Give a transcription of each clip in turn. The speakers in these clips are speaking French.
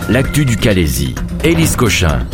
l'actu du Calaisis. Élise Cochin.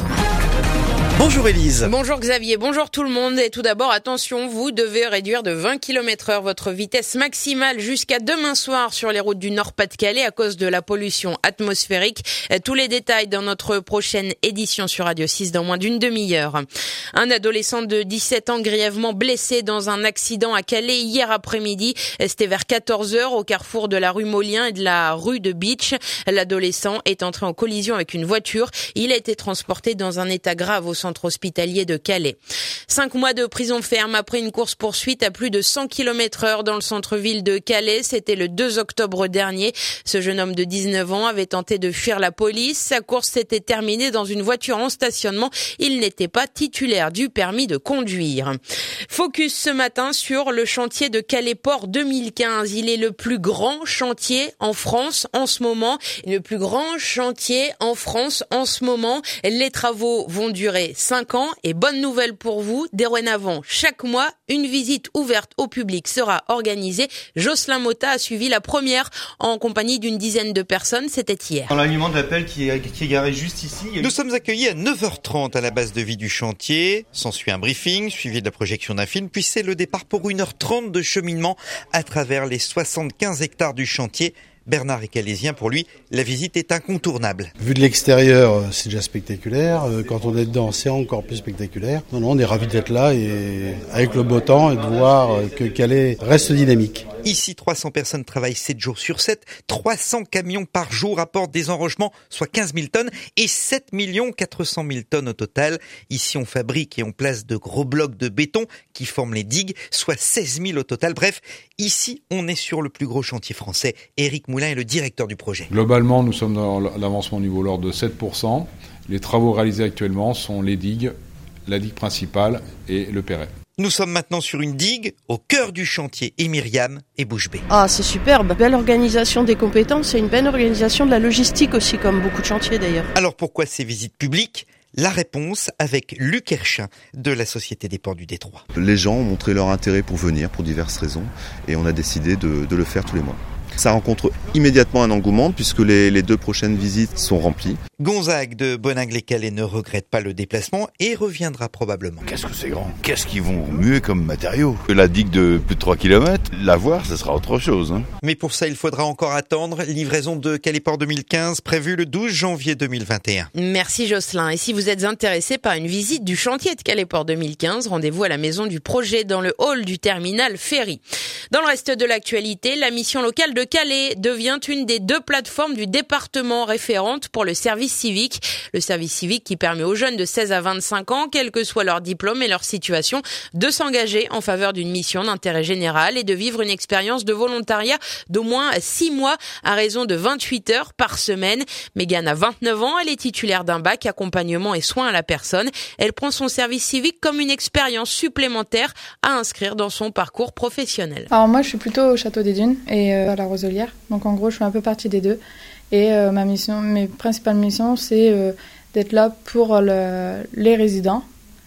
Bonjour Élise. Bonjour Xavier, bonjour tout le monde. Et tout d'abord, attention, vous devez réduire de 20 km/h votre vitesse maximale jusqu'à demain soir sur les routes du Nord-Pas-de-Calais à cause de la pollution atmosphérique. Tous les détails dans notre prochaine édition sur Radio 6 dans moins d'une demi-heure. Un adolescent de 17 ans grièvement blessé dans un accident à Calais hier après-midi. C'était vers 14h au carrefour de la rue Molien et de la rue de Beach. L'adolescent est entré en collision avec une voiture. Il a été transporté dans un état grave au centre hospitalier de Calais. 5 mois de prison ferme après une course-poursuite à plus de 100 km/h dans le centre-ville de Calais. C'était le 2 octobre dernier. Ce jeune homme de 19 ans avait tenté de fuir la police. Sa course s'était terminée dans une voiture en stationnement. Il n'était pas titulaire du permis de conduire. Focus ce matin sur le chantier de Calais-Port 2015. Il est le plus grand chantier en France en ce moment. Le plus grand chantier en France en ce moment. Les travaux vont durer 5 ans et bonne nouvelle pour vous, dorénavant, chaque mois, une visite ouverte au public sera organisée. Jocelyn Motta a suivi la première en compagnie d'une dizaine de personnes, c'était hier. Dans l'alignement de l'appel qui est garé juste ici. Nous sommes accueillis à 9h30 à la base de vie du chantier. S'ensuit un briefing, suivi de la projection d'un film, puis c'est le départ pour 1h30 de cheminement à travers les 75 hectares du chantier. Bernard est calaisien, pour lui, la visite est incontournable. Vu de l'extérieur, c'est déjà spectaculaire. Quand on est dedans, c'est encore plus spectaculaire. Non, on est ravis d'être là et avec le beau temps et de voir que Calais reste dynamique. Ici, 300 personnes travaillent 7 jours sur 7. 300 camions par jour apportent des enrochements, soit 15 000 tonnes et 7 400 000 tonnes au total. Ici, on fabrique et on place de gros blocs de béton qui forment les digues, soit 16 000 au total. Bref, ici, on est sur le plus gros chantier français. Éric Moulin est le directeur du projet. Globalement, nous sommes dans l'avancement au niveau l'ordre de 7%. Les travaux réalisés actuellement sont les digues, la digue principale et le perret. Nous sommes maintenant sur une digue au cœur du chantier et Myriam est bouche bée. Ah, c'est superbe. Belle organisation des compétences et une belle organisation de la logistique aussi, comme beaucoup de chantiers d'ailleurs. Alors pourquoi ces visites publiques ? La réponse avec Luc Herchin de la Société des Ports du Détroit. Les gens ont montré leur intérêt pour venir pour diverses raisons et on a décidé de le faire tous les mois. Ça rencontre immédiatement un engouement puisque les 2 prochaines visites sont remplies. Gonzague de Boningue-les-Calais ne regrette pas le déplacement et reviendra probablement. Qu'est-ce que c'est grand ? Qu'est-ce qu'ils vont muer comme matériaux ? La digue de plus de 3 km, la voir, ce sera autre chose. Mais pour ça, il faudra encore attendre. Livraison de Calais-Port 2015 prévue le 12 janvier 2021. Merci Jocelyn. Et si vous êtes intéressé par une visite du chantier de Calais-Port 2015, rendez-vous à la maison du projet dans le hall du terminal ferry. Dans le reste de l'actualité, la mission locale de Calais devient une des 2 plateformes du département référente pour le service civique. Le service civique qui permet aux jeunes de 16 à 25 ans, quel que soit leur diplôme et leur situation, de s'engager en faveur d'une mission d'intérêt général et de vivre une expérience de volontariat d'au moins 6 mois à raison de 28 heures par semaine. Mégane a 29 ans, elle est titulaire d'un bac accompagnement et soins à la personne. Elle prend son service civique comme une expérience supplémentaire à inscrire dans son parcours professionnel. Alors moi je suis plutôt au Château des Dunes et à la Roselière, donc en gros je fais un peu partie des 2 et mes principales missions c'est d'être là pour les résidents,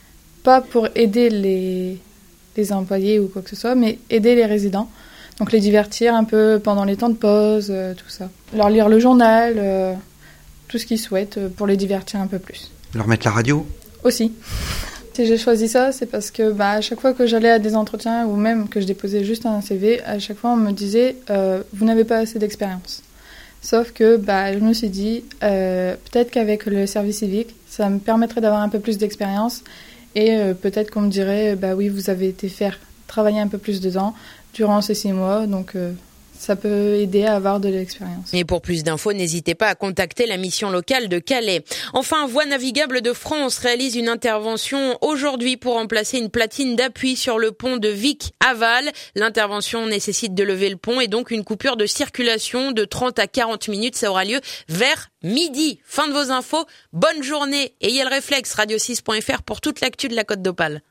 pas pour aider les employés ou quoi que ce soit, mais aider les résidents, donc les divertir un peu pendant les temps de pause, tout ça, leur lire le journal, tout ce qu'ils souhaitent pour les divertir un peu plus. Leur mettre la radio ? Aussi. Si j'ai choisi ça, c'est parce que à chaque fois que j'allais à des entretiens ou même que je déposais juste un CV, à chaque fois on me disait vous n'avez pas assez d'expérience. Sauf que je me suis dit peut-être qu'avec le service civique, ça me permettrait d'avoir un peu plus d'expérience et peut-être qu'on me dirait oui, vous avez été travailler un peu plus dedans durant ces 6 mois, donc ça peut aider à avoir de l'expérience. Et pour plus d'infos, n'hésitez pas à contacter la mission locale de Calais. Enfin, Voies navigables de France réalise une intervention aujourd'hui pour remplacer une platine d'appui sur le pont de Vic à Val. L'intervention nécessite de lever le pont et donc une coupure de circulation de 30 à 40 minutes. Ça aura lieu vers midi. Fin de vos infos. Bonne journée. Ayez le réflexe, radio6.fr pour toute l'actu de la Côte d'Opale.